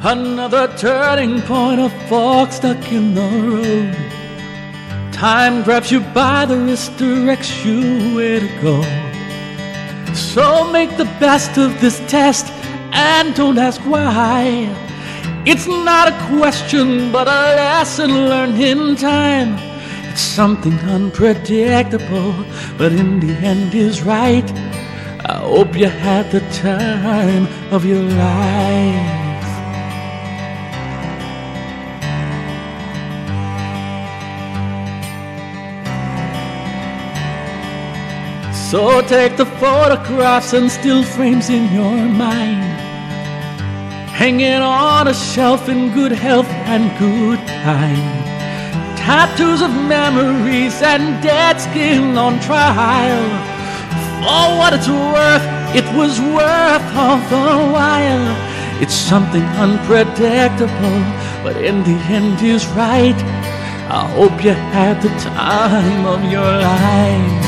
Another turning point, a fork stuck in the road. Time grabs you by the wrist, directs you where to go. So make the best of this test and don't ask why. It's not a question but a lesson learned in time. It's something unpredictable but in the end is right. I hope you had the time of your life. So take the photographs and still frames in your mind, hanging on a shelf in good health and good time. Tattoos of memories and dead skin on trial. For what it's worth, it was worth all the while. It's something unpredictable, but in the end is right. I hope you had the time of your life.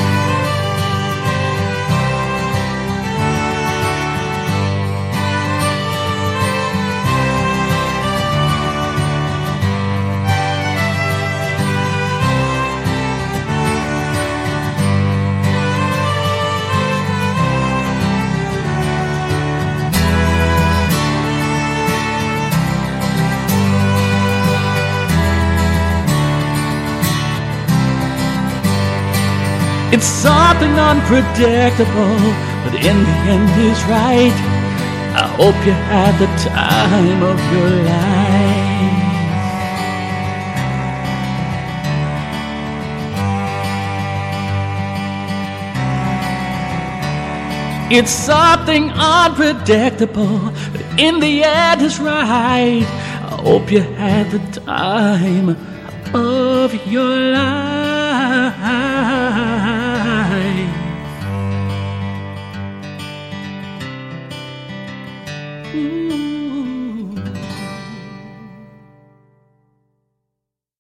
It's something unpredictable, but in the end is right. I hope you had the time of your life. It's something unpredictable, but in the end is right. I hope you had the time of your life. Ooh.